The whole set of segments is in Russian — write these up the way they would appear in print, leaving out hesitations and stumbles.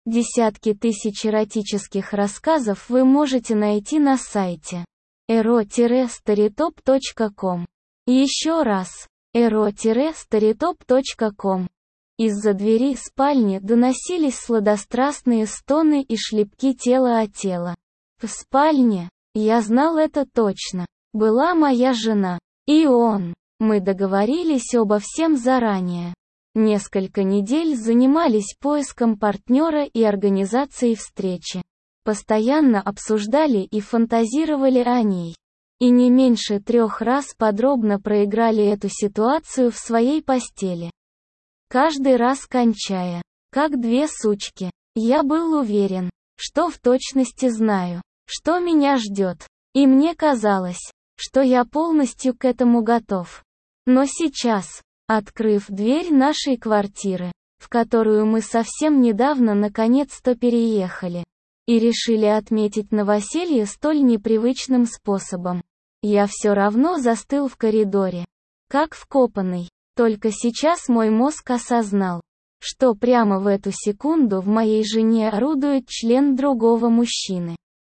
Десятки тысяч эротических рассказов вы можете найти на сайте ero-storytop.com. Еще раз, ero-storytop.com. Из-за двери спальни доносились сладострастные стоны и шлепки тела о тело. В спальне, я знал это точно, была моя жена. И он. Мы договорились обо всем заранее. Несколько недель занимались поиском партнера и организацией встречи. Постоянно обсуждали и фантазировали о ней. И не меньше 3 раз подробно проиграли эту ситуацию в своей постели. Каждый раз кончая, как 2 сучки. Я был уверен, что в точности знаю, что меня ждет. И мне казалось, что я полностью к этому готов. Но сейчас, открыв дверь нашей квартиры, в которую мы совсем недавно наконец-то переехали, и решили отметить новоселье столь непривычным способом, я все равно застыл в коридоре, как вкопанный. Только сейчас мой мозг осознал, что прямо в эту секунду в моей жене орудует член другого мужчины.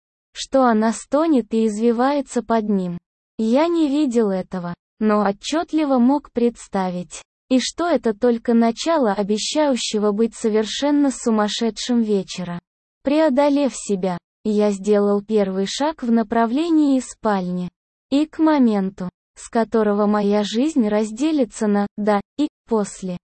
Что она стонет и извивается под ним. Я не видел этого, но отчетливо мог представить. И что это только начало обещающего быть совершенно сумасшедшим вечера. Преодолев себя, я сделал первый шаг в направлении спальни. И к моменту, с которого моя жизнь разделится на «до» и «после».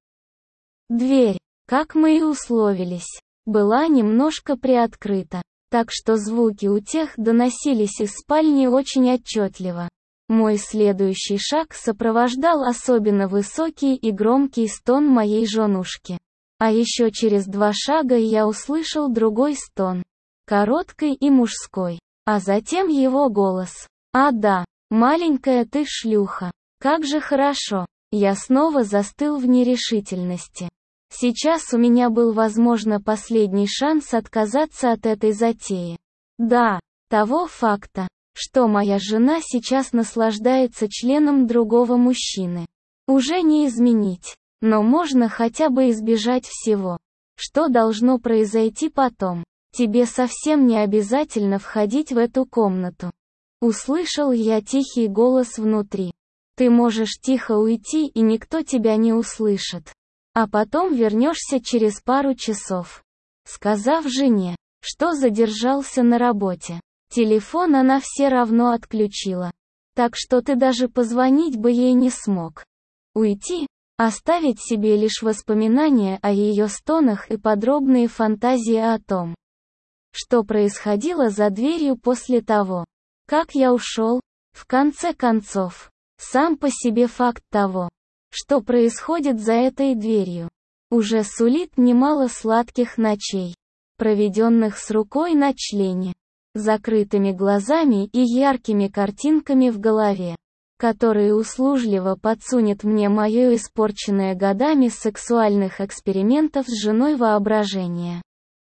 Дверь, как мы и условились, была немножко приоткрыта, так что звуки утех доносились из спальни очень отчетливо. Мой следующий шаг сопровождал особенно высокий и громкий стон моей женушки. А еще через 2 шага я услышал другой стон, короткий и мужской, а затем его голос. «А да, маленькая ты шлюха, как же хорошо». Я снова застыл в нерешительности. Сейчас у меня был, возможно, последний шанс отказаться от этой затеи. Да, того факта, что моя жена сейчас наслаждается членом другого мужчины, уже не изменить, но можно хотя бы избежать всего, что должно произойти потом. Тебе совсем не обязательно входить в эту комнату. Услышал я тихий голос внутри. Ты можешь тихо уйти, и никто тебя не услышит. А потом вернешься через пару часов. Сказав жене, что задержался на работе. Телефон она все равно отключила. Так что ты даже позвонить бы ей не смог. Уйти, оставить себе лишь воспоминания о ее стонах и подробные фантазии о том, что происходило за дверью после того, как я ушел. В конце концов, сам по себе факт того, что происходит за этой дверью, уже сулит немало сладких ночей, проведенных с рукой на члене, закрытыми глазами и яркими картинками в голове, которые услужливо подсунет мне мое испорченное годами сексуальных экспериментов с женой воображение.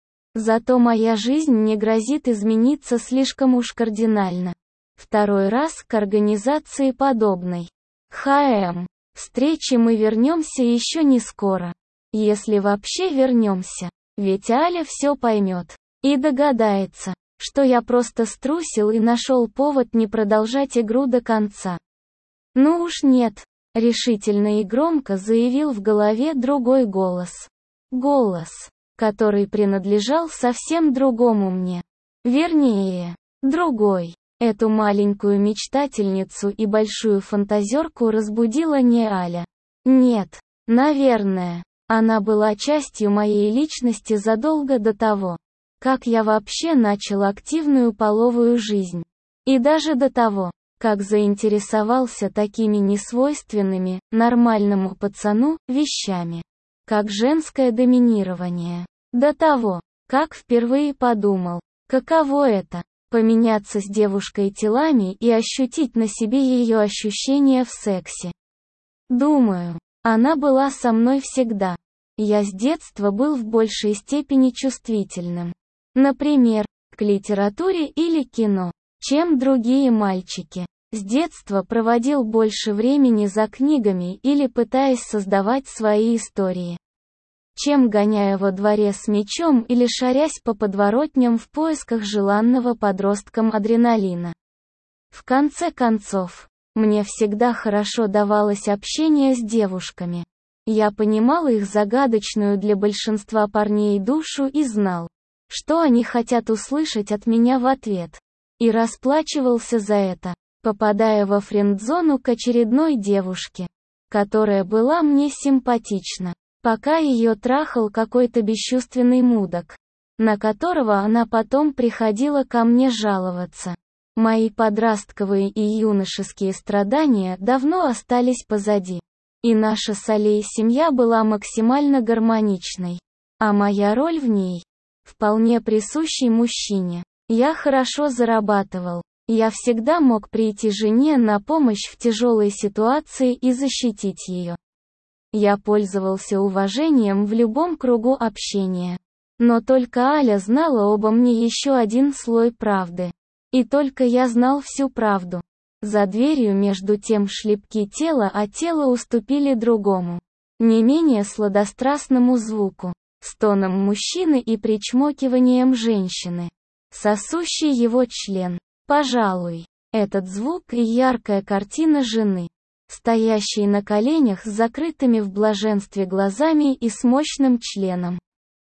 Зато моя жизнь не грозит измениться слишком уж кардинально. 2 раз к организации подобной встречи мы вернемся еще не скоро. Если вообще вернемся, ведь Аля все поймет и догадается, что я просто струсил и нашел повод не продолжать игру до конца. Ну уж нет, решительно и громко заявил в голове другой голос. Голос, который принадлежал совсем другому мне. Вернее, другой. Эту маленькую мечтательницу и большую фантазерку разбудила не Аля. Нет, наверное, она была частью моей личности задолго до того, как я вообще начал активную половую жизнь. И даже до того, как заинтересовался такими несвойственными, нормальному пацану, вещами, как женское доминирование. До того, как впервые подумал, каково это — поменяться с девушкой телами и ощутить на себе ее ощущения в сексе. Думаю, она была со мной всегда. Я с детства был в большей степени чувствительным. Например, к литературе или кино, чем другие мальчики. С детства проводил больше времени за книгами или пытаясь создавать свои истории. чем гоняя во дворе с мечом или шарясь по подворотням в поисках желанного подросткам адреналина. В конце концов, мне всегда хорошо давалось общение с девушками. Я понимал их загадочную для большинства парней душу и знал, что они хотят услышать от меня в ответ. И расплачивался за это, попадая во френд-зону к очередной девушке, которая была мне симпатична, пока ее трахал какой-то бесчувственный мудак, на которого она потом приходила ко мне жаловаться. Мои подростковые и юношеские страдания давно остались позади. И наша с Алей семья была максимально гармоничной. А моя роль в ней вполне присущей мужчине. Я хорошо зарабатывал. Я всегда мог прийти жене на помощь в тяжелой ситуации и защитить ее. Я пользовался уважением в любом кругу общения. Но только Аля знала обо мне еще один слой правды. И только я знал всю правду. За дверью между тем шлепки тела, а тело уступили другому, не менее сладострастному звуку, стоном мужчины и причмокиванием женщины, сосущий его член. Пожалуй, этот звук и яркая картина жены, стоящей на коленях с закрытыми в блаженстве глазами и с мощным членом,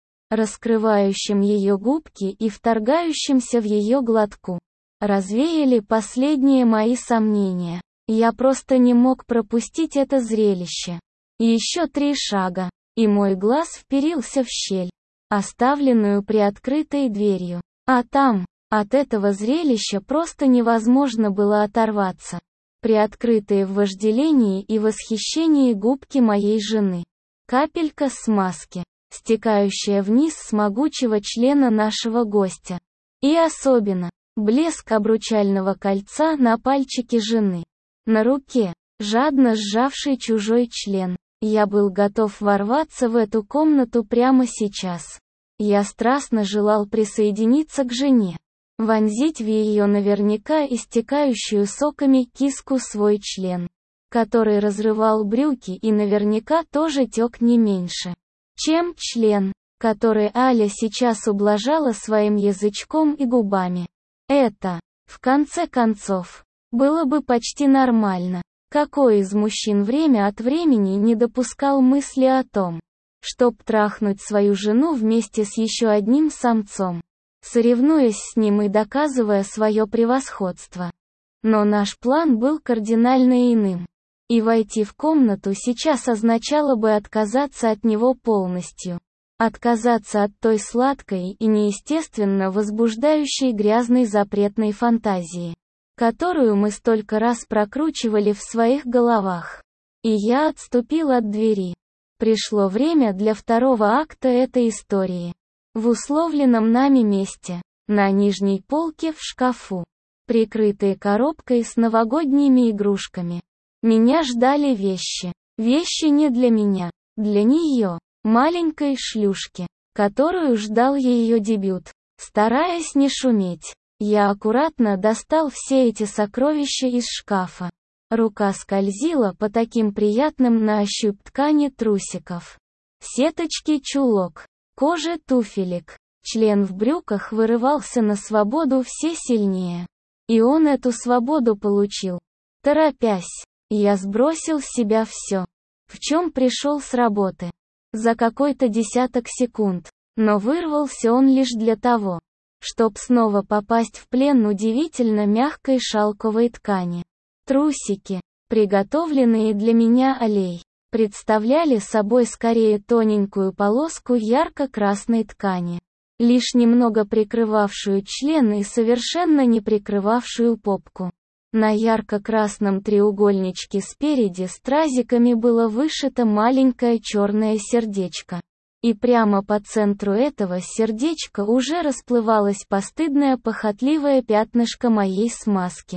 раскрывающим ее губки и вторгающимся в ее глотку, развеяли последние мои сомнения. Я просто не мог пропустить это зрелище. Еще 3 шага, и мой глаз вперился в щель, оставленную приоткрытой дверью. А там, от этого зрелища просто невозможно было оторваться. Приоткрытые в вожделении и восхищении губки моей жены. Капелька смазки, стекающая вниз с могучего члена нашего гостя. И особенно, блеск обручального кольца на пальчике жены. На руке, жадно сжавший чужой член. Я был готов ворваться в эту комнату прямо сейчас. Я страстно желал присоединиться к жене. Вонзить в ее наверняка истекающую соками киску свой член, который разрывал брюки и наверняка тоже тек не меньше, чем член, который Аля сейчас ублажала своим язычком и губами. Это, в конце концов, было бы почти нормально. Какой из мужчин время от времени не допускал мысли о том, чтоб трахнуть свою жену вместе с еще одним самцом, соревнуясь с ним и доказывая свое превосходство? Но наш план был кардинально иным. И войти в комнату сейчас означало бы отказаться от него полностью. Отказаться от той сладкой и неестественно возбуждающей грязной запретной фантазии, которую мы столько раз прокручивали в своих головах. И я отступил от двери. Пришло время для второго акта этой истории. В условленном нами месте, на нижней полке в шкафу, прикрытые коробкой с новогодними игрушками, меня ждали вещи. Вещи не для меня, для нее. Маленькой шлюшки, которую ждал ее дебют. Стараясь не шуметь, я аккуратно достал все эти сокровища из шкафа. Рука скользила по таким приятным на ощупь ткани трусиков. Сеточки чулок, кожи туфелек. Член в брюках вырывался на свободу все сильнее. И он эту свободу получил. Торопясь, я сбросил с себя все, в чем пришел с работы. За какой-то десяток секунд, но вырвался он лишь для того, чтоб снова попасть в плен удивительно мягкой шелковой ткани. Трусики, приготовленные для меня Алей, представляли собой скорее тоненькую полоску ярко-красной ткани, лишь немного прикрывавшую член и совершенно не прикрывавшую попку. На ярко-красном треугольничке спереди стразиками было вышито маленькое черное сердечко. И прямо по центру этого сердечка уже расплывалось постыдное похотливое пятнышко моей смазки.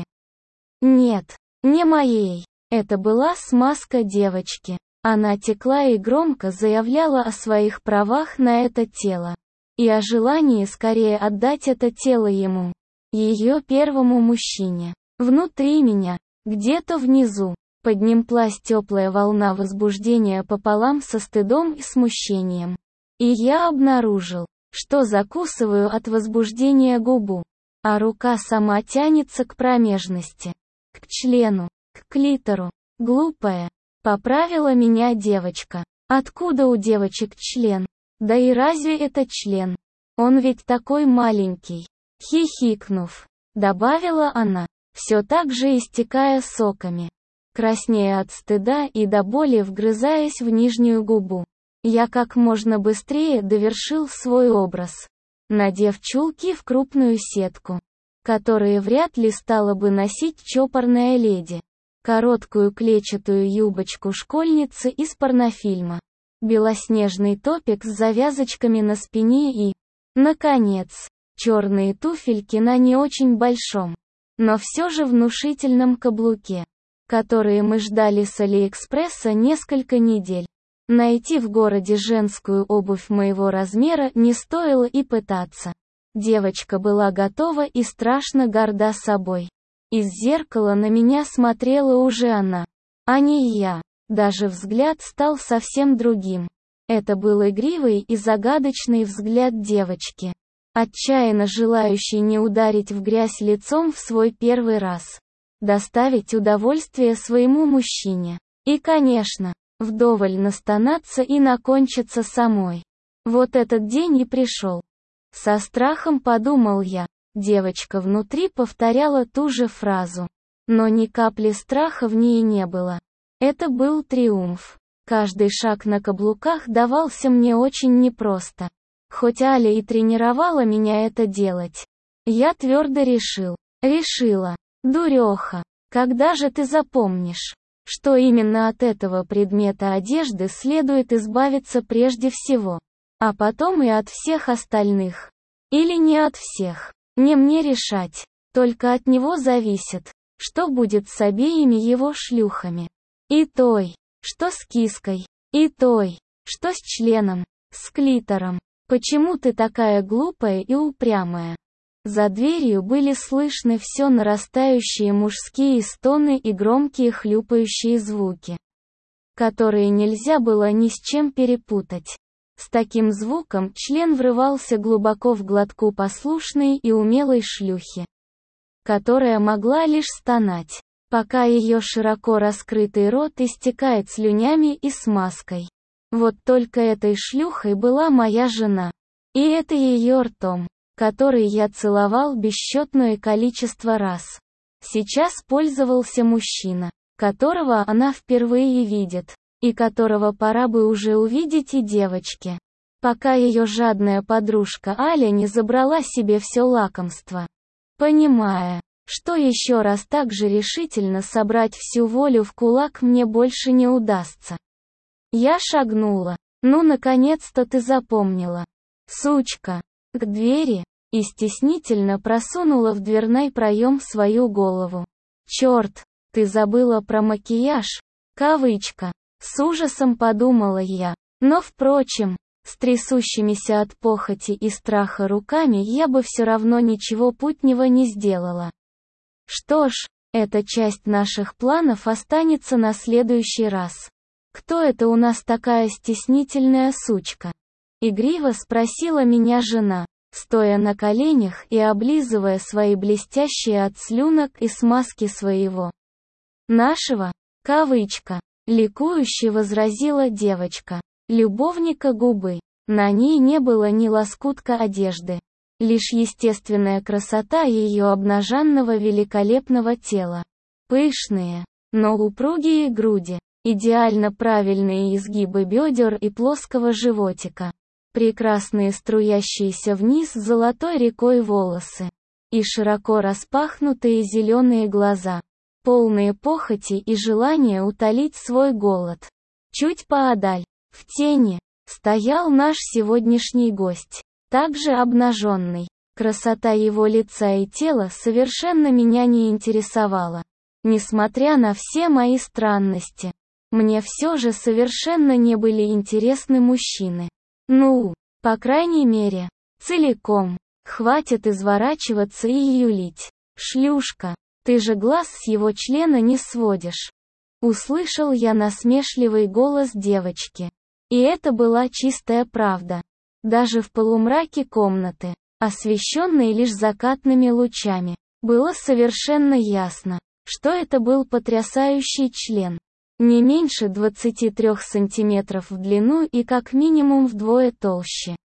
Нет, не моей. Это была смазка девочки. Она текла и громко заявляла о своих правах на это тело. И о желании скорее отдать это тело ему, ее первому мужчине. Внутри меня, где-то внизу, поднялась теплая волна возбуждения пополам со стыдом и смущением. И я обнаружил, что закусываю от возбуждения губу, а рука сама тянется к промежности, к члену, к клитору. Глупая, поправила меня девочка. Откуда у девочек член? Да и разве это член? Он ведь такой маленький. Хихикнув, добавила она, все так же истекая соками, краснея от стыда и до боли вгрызаясь в нижнюю губу. Я как можно быстрее довершил свой образ, надев чулки в крупную сетку, которые вряд ли стала бы носить чопорная леди, короткую клетчатую юбочку школьницы из порнофильма, белоснежный топик с завязочками на спине и, наконец, черные туфельки на не очень большом, но все же внушительном каблуке, которые мы ждали с Алиэкспресса несколько недель. Найти в городе женскую обувь моего размера не стоило и пытаться. Девочка была готова и страшно горда собой. Из зеркала на меня смотрела уже она, а не я. Даже взгляд стал совсем другим. Это был игривый и загадочный взгляд девочки, отчаянно желающей не ударить в грязь лицом в свой первый раз, доставить удовольствие своему мужчине. И, конечно, вдоволь настанаться и накончиться самой. Вот этот день и пришел. Со страхом подумал я. Девочка внутри повторяла ту же фразу. Но ни капли страха в ней не было. Это был триумф. Каждый шаг на каблуках давался мне очень непросто. Хоть Аля и тренировала меня это делать. Я твердо решила. Дуреха, когда же ты запомнишь, что именно от этого предмета одежды следует избавиться прежде всего, а потом и от всех остальных? Или не от всех? Не мне решать, только от него зависит, что будет с обеими его шлюхами. И той, что с киской, и той, что с членом, с клитором. Почему ты такая глупая и упрямая? За дверью были слышны все нарастающие мужские стоны и громкие хлюпающие звуки, которые нельзя было ни с чем перепутать. С таким звуком член врывался глубоко в глотку послушной и умелой шлюхи, которая могла лишь стонать, пока ее широко раскрытый рот истекает слюнями и смазкой. Вот только этой шлюхой была моя жена. И это ее ртом, который я целовал бесчетное количество раз. Сейчас пользовался мужчина, которого она впервые видит, и которого пора бы уже увидеть и девочке, пока ее жадная подружка Аля не забрала себе все лакомство. Понимая, что еще раз так же решительно собрать всю волю в кулак мне больше не удастся. Я шагнула. Ну, наконец-то ты запомнила. Сучка. К двери, и стеснительно просунула в дверной проем свою голову. Черт, ты забыла про макияж? Кавычка. С ужасом подумала я. Но, впрочем, с трясущимися от похоти и страха руками я бы все равно ничего путнего не сделала. Что ж, эта часть наших планов останется на следующий раз. Кто это у нас такая стеснительная сучка? Игриво спросила меня жена, стоя на коленях и облизывая свои блестящие от слюнок и смазки своего нашего, кавычка, ликующе возразила девочка, любовника губы. На ней не было ни лоскутка одежды, лишь естественная красота ее обнаженного великолепного тела. Пышные, но упругие груди, идеально правильные изгибы бедер и плоского животика, прекрасные струящиеся вниз золотой рекой волосы, и широко распахнутые зеленые глаза, полные похоти и желания утолить свой голод. Чуть поодаль, в тени, стоял наш сегодняшний гость, также обнаженный. Красота его лица и тела совершенно меня не интересовала. Несмотря на все мои странности, мне все же совершенно не были интересны мужчины. Ну, по крайней мере, целиком. Хватит изворачиваться и юлить. Шлюшка, ты же глаз с его члена не сводишь. Услышал я насмешливый голос девочки. И это была чистая правда. Даже в полумраке комнаты, освещенной лишь закатными лучами, было совершенно ясно, что это был потрясающий член. Не меньше 23 сантиметров в длину и как минимум вдвое толще,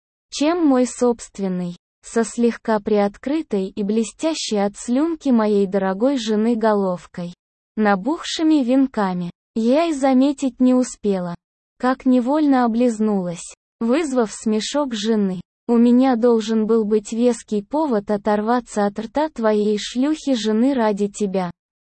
чем мой собственный, со слегка приоткрытой и блестящей от слюнки моей дорогой жены головкой, набухшими венками. Я и заметить не успела, как невольно облизнулась, вызвав смешок жены. У меня должен был быть веский повод оторваться от рта твоей шлюхи жены ради тебя.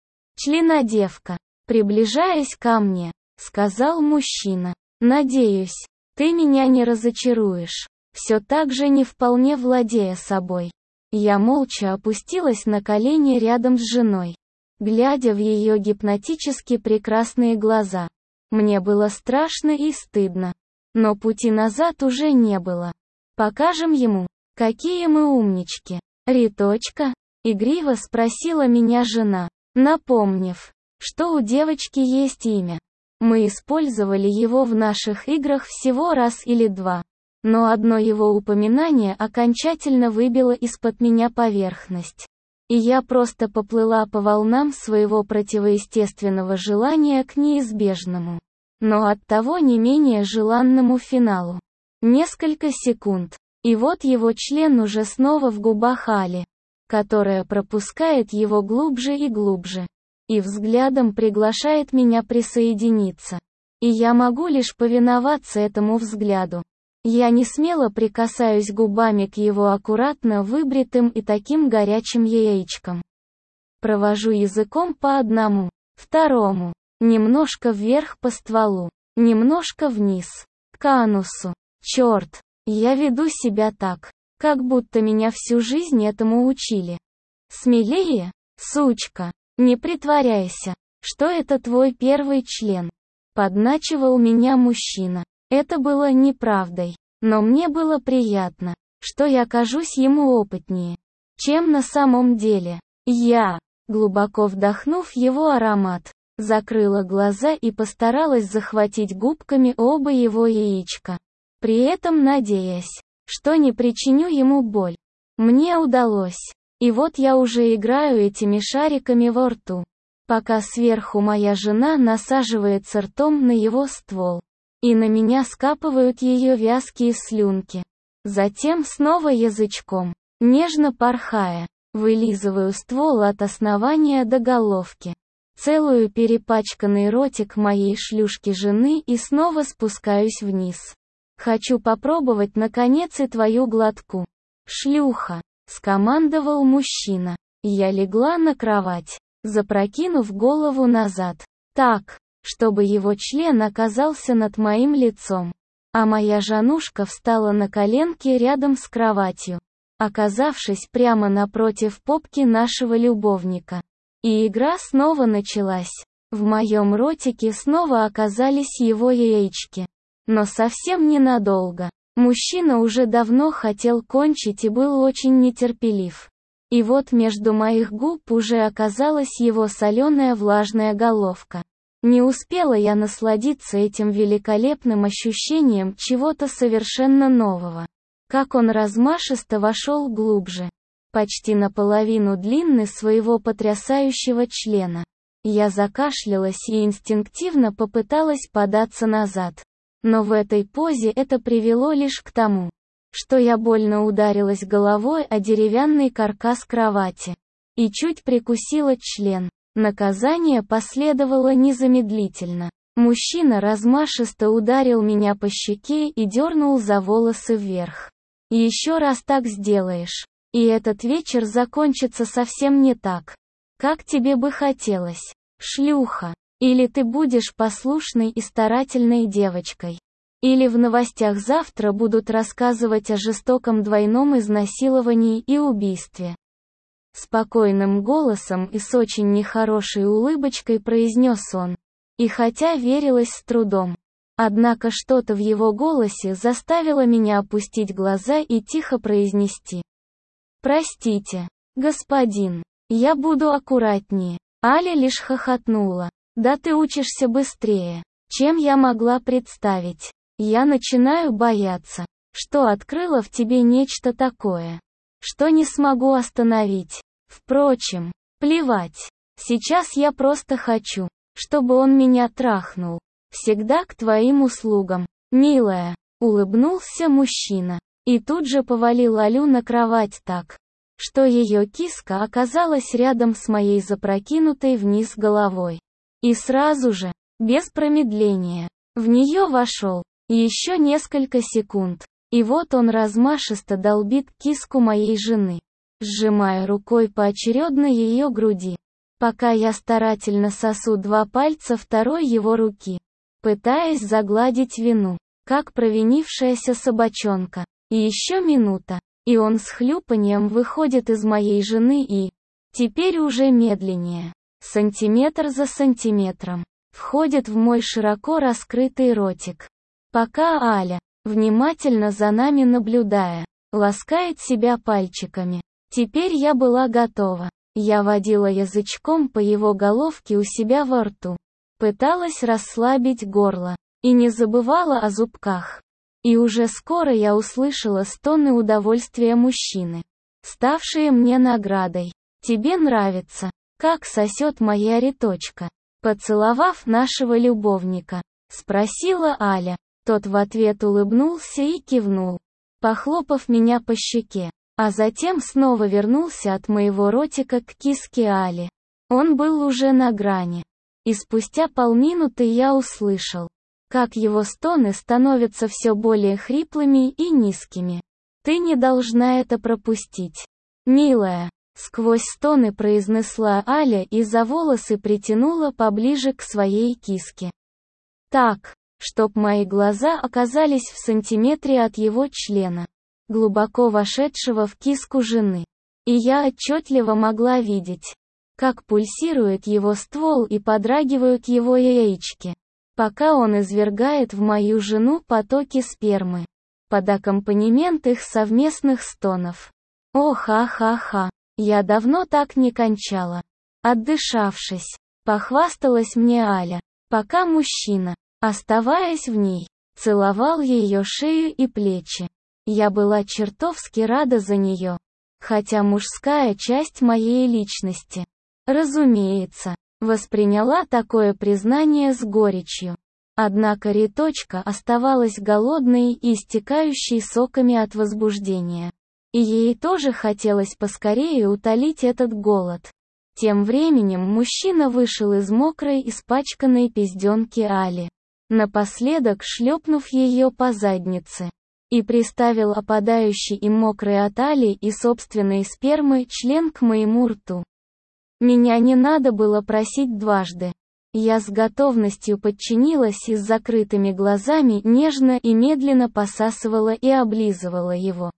Членодевка, приближаясь ко мне, сказал мужчина. Надеюсь, ты меня не разочаруешь. Все так же не вполне владея собой. Я молча опустилась на колени рядом с женой, глядя в ее гипнотически прекрасные глаза. Мне было страшно и стыдно. Но пути назад уже не было. Покажем ему, какие мы умнички. Риточка? Игриво спросила меня жена, напомнив, что у девочки есть имя. Мы использовали его в наших играх всего раз или два. Но одно его упоминание окончательно выбило из-под меня поверхность. И я просто поплыла по волнам своего противоестественного желания к неизбежному, но оттого не менее желанному финалу. Несколько секунд, и вот его член уже снова в губах Али, которая пропускает его глубже и глубже, и взглядом приглашает меня присоединиться. И я могу лишь повиноваться этому взгляду. Я не смело прикасаюсь губами к его аккуратно выбритым и таким горячим яичкам. Провожу языком по одному, второму, немножко вверх по стволу, немножко вниз, к анусу. Черт, я веду себя так, как будто меня всю жизнь этому учили. Смелее, сучка, не притворяйся, что это твой первый член. Подначивал меня мужчина. Это было неправдой, но мне было приятно, что я кажусь ему опытнее, чем на самом деле. Я, глубоко вдохнув его аромат, закрыла глаза и постаралась захватить губками оба его яичка, при этом надеясь, что не причиню ему боль. Мне удалось. И вот я уже играю этими шариками во рту, пока сверху моя жена насаживается ртом на его ствол. И на меня скапывают ее вязкие слюнки. Затем снова язычком, нежно порхая, вылизываю ствол от основания до головки. Целую перепачканный ротик моей шлюшки жены и снова спускаюсь вниз. Хочу попробовать наконец и твою глотку. Шлюха, скомандовал мужчина. Я легла на кровать, запрокинув голову назад. Так, чтобы его член оказался над моим лицом. А моя жанушка встала на коленки рядом с кроватью, оказавшись прямо напротив попки нашего любовника. И игра снова началась. В моем ротике снова оказались его яички. Но совсем ненадолго. Мужчина уже давно хотел кончить и был очень нетерпелив. И вот между моих губ уже оказалась его соленая влажная головка. Не успела я насладиться этим великолепным ощущением чего-то совершенно нового. Как он размашисто вошел глубже, почти наполовину длины своего потрясающего члена. Я закашлялась и инстинктивно попыталась податься назад. Но в этой позе это привело лишь к тому, что я больно ударилась головой о деревянный каркас кровати и чуть прикусила член. Наказание последовало незамедлительно. Мужчина размашисто ударил меня по щеке и дернул за волосы вверх. Еще раз так сделаешь, и этот вечер закончится совсем не так, как тебе бы хотелось, шлюха. Или ты будешь послушной и старательной девочкой. Или в новостях завтра будут рассказывать о жестоком двойном изнасиловании и убийстве. Спокойным голосом и с очень нехорошей улыбочкой произнес он. И хотя верилось с трудом, однако что-то в его голосе заставило меня опустить глаза и тихо произнести. «Простите, господин, я буду аккуратнее». Аля лишь хохотнула. «Да ты учишься быстрее, чем я могла представить». Я начинаю бояться, что открыла в тебе нечто такое, что не смогу остановить. Впрочем, плевать. Сейчас я просто хочу, чтобы он меня трахнул. Всегда к твоим услугам, милая, улыбнулся мужчина. И тут же повалил Алю на кровать так, что ее киска оказалась рядом с моей запрокинутой вниз головой. И сразу же, без промедления, в нее вошел. Еще несколько секунд, и вот он размашисто долбит киску моей жены, сжимая рукой поочередно ее груди, пока я старательно сосу два пальца второй его руки, пытаясь загладить вину, как провинившаяся собачонка. И еще минута, и он с хлюпаньем выходит из моей жены и, теперь уже медленнее, сантиметр за сантиметром, входит в мой широко раскрытый ротик. Пока Аля, внимательно за нами наблюдая, ласкает себя пальчиками. Теперь я была готова. Я водила язычком по его головке у себя во рту. Пыталась расслабить горло. И не забывала о зубках. И уже скоро я услышала стоны удовольствия мужчины, ставшие мне наградой. «Тебе нравится, как сосет моя риточка?» Поцеловав нашего любовника, спросила Аля. Тот в ответ улыбнулся и кивнул, похлопав меня по щеке, а затем снова вернулся от моего ротика к киске Али. Он был уже на грани. И спустя полминуты я услышал, как его стоны становятся все более хриплыми и низкими. «Ты не должна это пропустить, милая», — сквозь стоны произнесла Аля и за волосы притянула поближе к своей киске. Так, чтоб мои глаза оказались в сантиметре от его члена, глубоко вошедшего в киску жены. И я отчетливо могла видеть, как пульсирует его ствол и подрагивают его яички, пока он извергает в мою жену потоки спермы, под аккомпанемент их совместных стонов. Ха-ха-ха, я давно так не кончала. Отдышавшись, похвасталась мне Аля, пока мужчина, оставаясь в ней, целовал ее шею и плечи. Я была чертовски рада за нее. Хотя мужская часть моей личности, разумеется, восприняла такое признание с горечью. Однако риточка оставалась голодной и истекающей соками от возбуждения. И ей тоже хотелось поскорее утолить этот голод. Тем временем мужчина вышел из мокрой, испачканной пизденки Али, напоследок шлепнув ее по заднице, и приставил опадающий и мокрый от Али и собственной спермы член к моему рту. Меня не надо было просить дважды. Я с готовностью подчинилась и с закрытыми глазами нежно и медленно посасывала и облизывала его.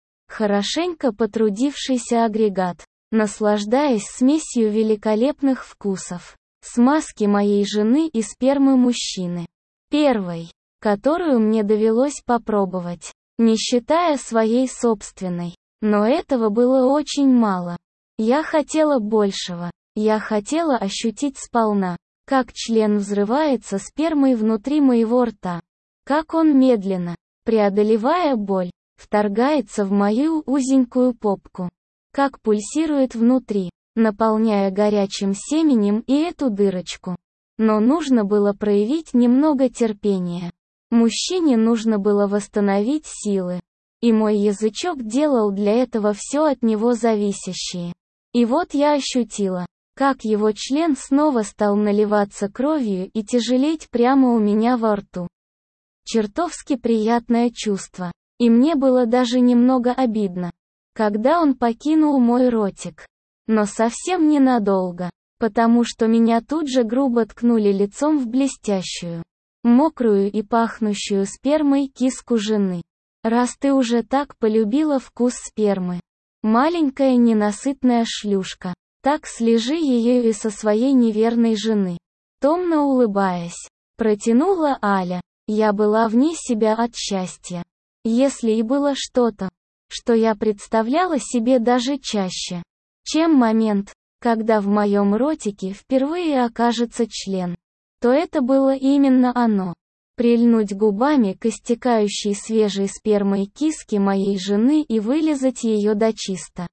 Хорошенько потрудившийся агрегат, наслаждаясь смесью великолепных вкусов, смазки моей жены и спермы мужчины. Первой, которую мне довелось попробовать, не считая своей собственной. Но этого было очень мало. Я хотела большего. Я хотела ощутить сполна, как член взрывается спермой внутри моего рта. Как он медленно, преодолевая боль, вторгается в мою узенькую попку. Как пульсирует внутри, наполняя горячим семенем и эту дырочку. Но нужно было проявить немного терпения. Мужчине нужно было восстановить силы. И мой язычок делал для этого все от него зависящее. И вот я ощутила, как его член снова стал наливаться кровью и тяжелеть прямо у меня во рту. Чертовски приятное чувство. И мне было даже немного обидно, когда он покинул мой ротик. Но совсем ненадолго, потому что меня тут же грубо ткнули лицом в блестящую, мокрую и пахнущую спермой киску жены. Раз ты уже так полюбила вкус спермы, маленькая ненасытная шлюшка, так слежи ее и со своей неверной жены. Томно улыбаясь, протянула Аля. Я была вне себя от счастья. Если и было что-то, что я представляла себе даже чаще, чем момент, когда в моем ротике впервые окажется член, то это было именно оно. прильнуть губами к истекающей свежей спермой киске моей жены и вылизать ее дочисто,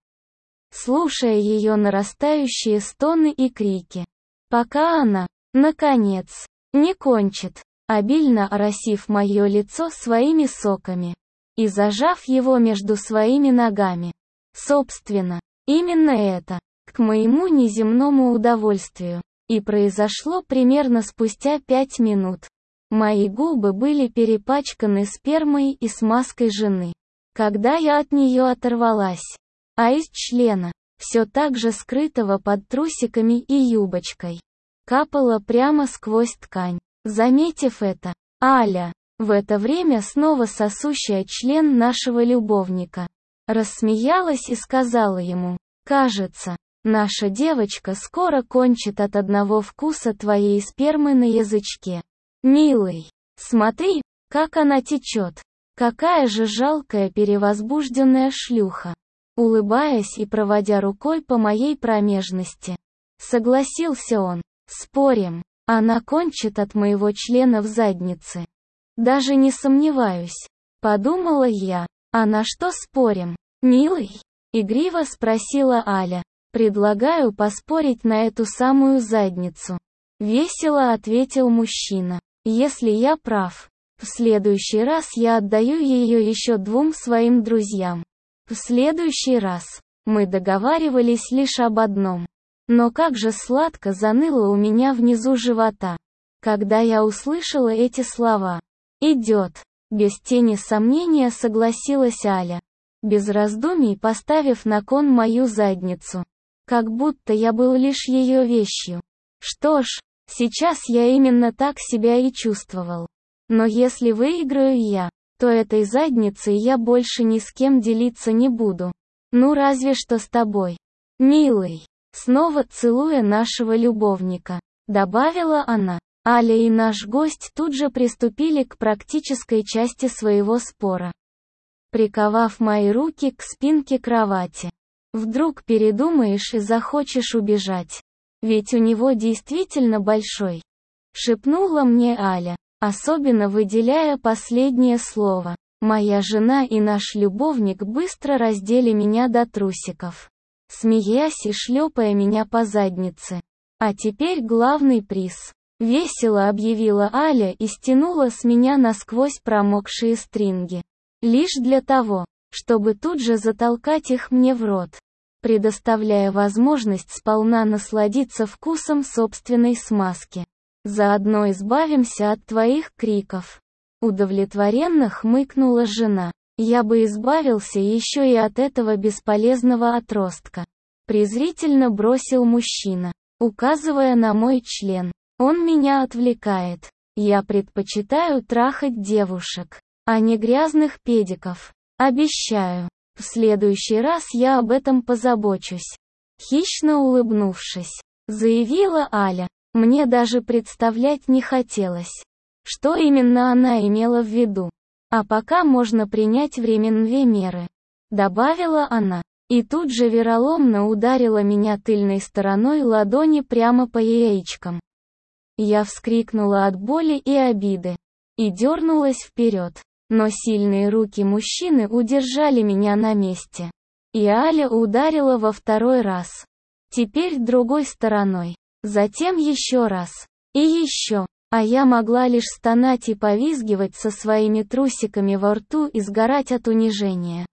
слушая ее нарастающие стоны и крики, пока она, наконец, не кончит, обильно оросив мое лицо своими соками и зажав его между своими ногами. Собственно, именно это, к моему неземному удовольствию, и произошло примерно спустя 5 минут. Мои губы были перепачканы спермой и смазкой жены, когда я от нее оторвалась, а из члена, все так же скрытого под трусиками и юбочкой, капала прямо сквозь ткань. Заметив это, Аля, в это время снова сосущая член нашего любовника, рассмеялась и сказала ему: «Кажется, наша девочка скоро кончит от одного вкуса твоей спермы на язычке. Милый, смотри, как она течет. Какая же жалкая перевозбужденная шлюха». Улыбаясь и проводя рукой по моей промежности, согласился он. «Спорим, она кончит от моего члена в заднице?» «Даже не сомневаюсь», — подумала я. «А на что спорим, милый?» — игриво спросила Аля. «Предлагаю поспорить на эту самую задницу», — весело ответил мужчина. «Если я прав, в следующий раз я отдаю ее еще 2 своим друзьям. В следующий раз». Мы договаривались лишь об одном. Но как же сладко заныло у меня внизу живота, когда я услышала эти слова. «Идет», — без тени сомнения согласилась Аля, без раздумий поставив на кон мою задницу, как будто я был лишь ее вещью. Что ж, сейчас я именно так себя и чувствовал. Но если выиграю я, то этой задницей я больше ни с кем делиться не буду. Ну разве что с тобой, милый. Снова целуя нашего любовника, добавила она. Аля и наш гость тут же приступили к практической части своего спора, приковав мои руки к спинке кровати. «Вдруг передумаешь и захочешь убежать? Ведь у него действительно большой», — шепнула мне Аля, особенно выделяя последнее слово. Моя жена и наш любовник быстро раздели меня до трусиков, смеясь и шлепая меня по заднице. «А теперь главный приз», — весело объявила Аля и стянула с меня насквозь промокшие стринги. Лишь для того, чтобы тут же затолкать их мне в рот, предоставляя возможность сполна насладиться вкусом собственной смазки. «Заодно избавимся от твоих криков», — удовлетворенно хмыкнула жена. «Я бы избавился еще и от этого бесполезного отростка», — презрительно бросил мужчина, указывая на мой член. «Он меня отвлекает. Я предпочитаю трахать девушек, а не грязных педиков. Обещаю, в следующий раз я об этом позабочусь», — хищно улыбнувшись, заявила Аля. Мне даже представлять не хотелось, что именно она имела в виду. «А пока можно принять временные меры», — добавила она, и тут же вероломно ударила меня тыльной стороной ладони прямо по яичкам. Я вскрикнула от боли и обиды и дернулась вперед, но сильные руки мужчины удержали меня на месте. И Аля ударила во второй раз. Теперь другой стороной. Затем еще раз. И еще. А я могла лишь стонать и повизгивать со своими трусиками во рту и сгорать от унижения,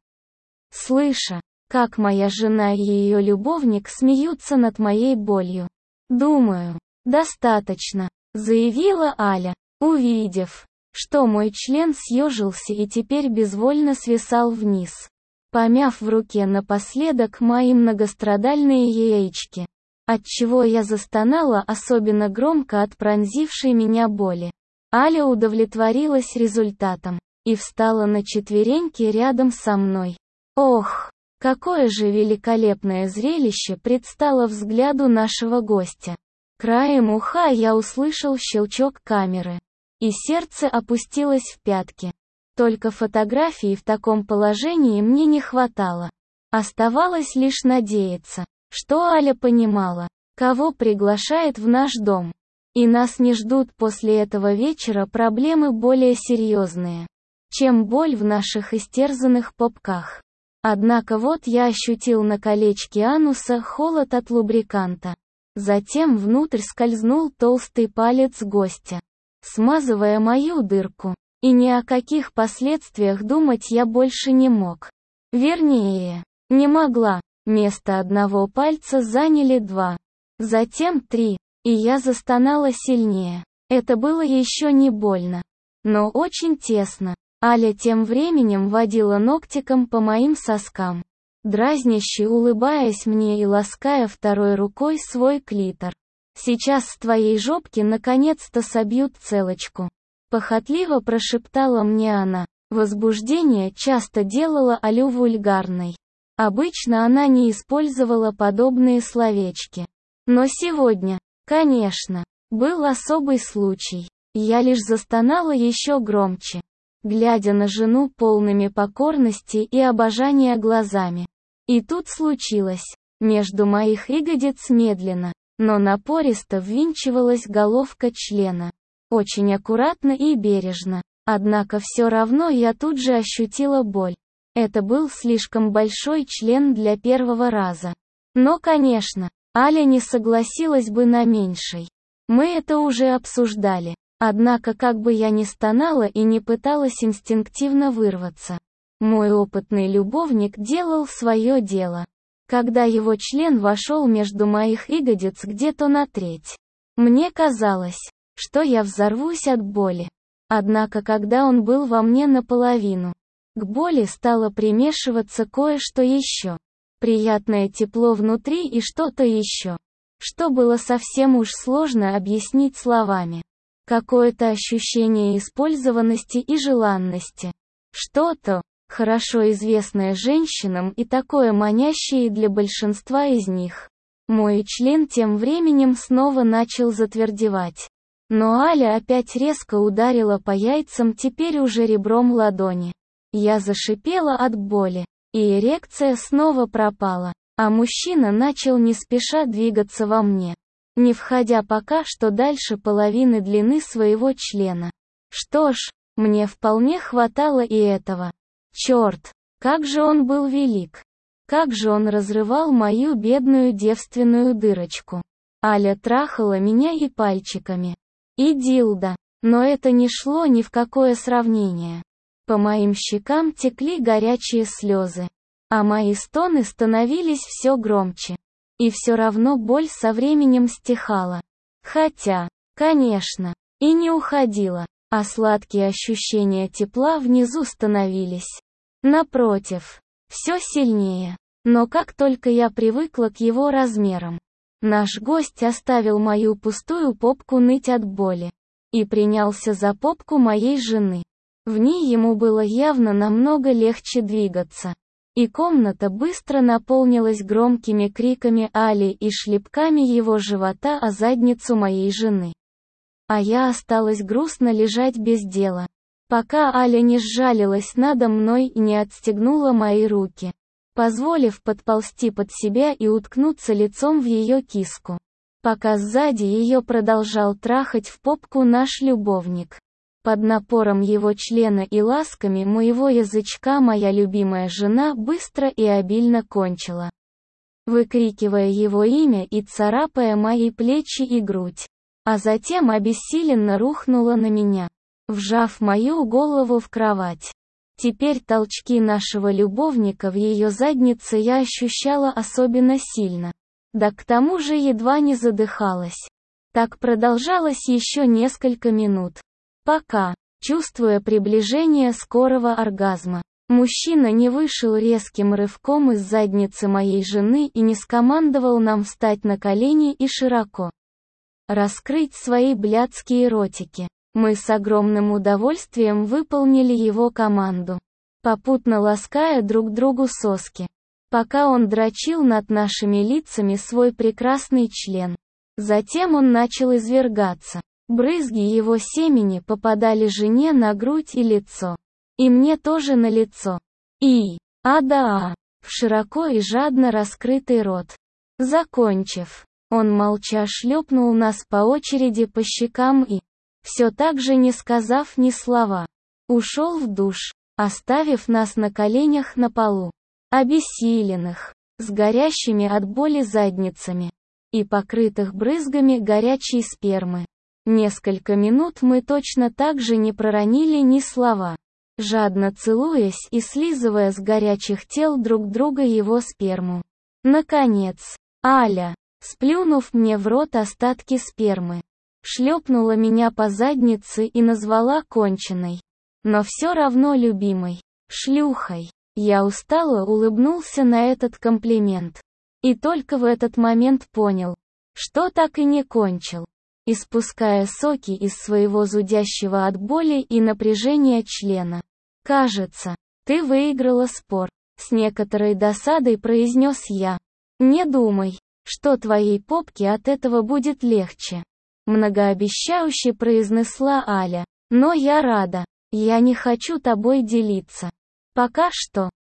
слыша, как моя жена и ее любовник смеются над моей болью. «Думаю, достаточно», — заявила Аля, увидев, что мой член съежился и теперь безвольно свисал вниз, помяв в руке напоследок мои многострадальные яички, отчего я застонала особенно громко от пронзившей меня боли. Аля удовлетворилась результатом и встала на четвереньки рядом со мной. Ох, какое же великолепное зрелище предстало взгляду нашего гостя. Краем уха я услышал щелчок камеры, и сердце опустилось в пятки. Только фотографии в таком положении мне не хватало. Оставалось лишь надеяться, что Аля понимала, кого приглашает в наш дом. И нас не ждут после этого вечера проблемы более серьезные, чем боль в наших истерзанных попках. Однако вот я ощутил на колечке ануса холод от лубриканта. Затем внутрь скользнул толстый палец гостя, смазывая мою дырку. И ни о каких последствиях думать я больше не мог. Вернее, не могла. Место одного пальца заняли 2. Затем 3. И я застонала сильнее. Это было еще не больно, но очень тесно. Аля тем временем водила ногтиком по моим соскам, дразняще улыбаясь мне и лаская второй рукой свой клитор. «Сейчас с твоей жопки наконец-то собьют целочку», — похотливо прошептала мне она. Возбуждение часто делало Алю вульгарной. Обычно она не использовала подобные словечки. Но сегодня, конечно, был особый случай. Я лишь застонала еще громче, глядя на жену полными покорности и обожания глазами. И тут случилось. Между моих ягодиц медленно, но напористо ввинчивалась головка члена. Очень аккуратно и бережно. Однако все равно я тут же ощутила боль. Это был слишком большой член для первого раза. Но, конечно, Аля не согласилась бы на меньшей. Мы это уже обсуждали. Однако как бы я ни стонала и не пыталась инстинктивно вырваться, мой опытный любовник делал свое дело. Когда его член вошел между моих ягодиц где-то на треть, мне казалось, что я взорвусь от боли. Однако когда он был во мне наполовину, к боли стало примешиваться кое-что еще. Приятное тепло внутри и что-то еще, что было совсем уж сложно объяснить словами. Какое-то ощущение использованности и желанности. Что-то, хорошо известное женщинам и такое манящее для большинства из них. Мой член тем временем снова начал затвердевать. Но Аля опять резко ударила по яйцам теперь уже ребром ладони. Я зашипела от боли, и эрекция снова пропала, а мужчина начал не спеша двигаться во мне, не входя пока что дальше половины длины своего члена. Что ж, мне вполне хватало и этого. Черт, как же он был велик! Как же он разрывал мою бедную девственную дырочку! Аля трахала меня и пальчиками, и дилдо, но это не шло ни в какое сравнение. По моим щекам текли горячие слезы, а мои стоны становились все громче. И все равно боль со временем стихала. Хотя, конечно, и не уходила, а сладкие ощущения тепла внизу становились, напротив, все сильнее. Но как только я привыкла к его размерам, наш гость оставил мою пустую попку ныть от боли и принялся за попку моей жены. В ней ему было явно намного легче двигаться. И комната быстро наполнилась громкими криками Али и шлепками его живота о задницу моей жены. А я осталась грустно лежать без дела, пока Аля не сжалилась надо мной и не отстегнула мои руки, позволив подползти под себя и уткнуться лицом в ее киску, пока сзади ее продолжал трахать в попку наш любовник. Под напором его члена и ласками моего язычка моя любимая жена быстро и обильно кончила, выкрикивая его имя и царапая мои плечи и грудь, а затем обессиленно рухнула на меня, вжав мою голову в кровать. Теперь толчки нашего любовника в ее заднице я ощущала особенно сильно, да к тому же едва не задыхалась. Так продолжалось еще несколько минут. Пока, чувствуя приближение скорого оргазма, мужчина не вышел резким рывком из задницы моей жены и не скомандовал нам встать на колени и широко раскрыть свои блядские ротики. Мы с огромным удовольствием выполнили его команду, попутно лаская друг другу соски, пока он дрочил над нашими лицами свой прекрасный член. Затем он начал извергаться. Брызги его семени попадали жене на грудь и лицо. И мне тоже на лицо. И, в широко и жадно раскрытый рот. Закончив, Он молча шлепнул нас по очереди по щекам и, все так же не сказав ни слова, ушел в душ, оставив нас на коленях на полу, обессиленных, с горящими от боли задницами и покрытых брызгами горячей спермы. Несколько минут мы точно так же не проронили ни слова, жадно целуясь и слизывая с горячих тел друг друга его сперму. Наконец, Аля, сплюнув мне в рот остатки спермы, шлепнула меня по заднице и назвала конченой, но все равно любимой, шлюхой. Я устало улыбнулся на этот комплимент. И только в этот момент понял, что так и не кончил. Испуская соки из своего зудящего от боли и напряжения члена. «Кажется, ты выиграла спор», — с некоторой досадой произнес я. «Не думай, что твоей попке от этого будет легче», — многообещающе произнесла Аля. «Но я рада, я не хочу тобой делиться. Пока что».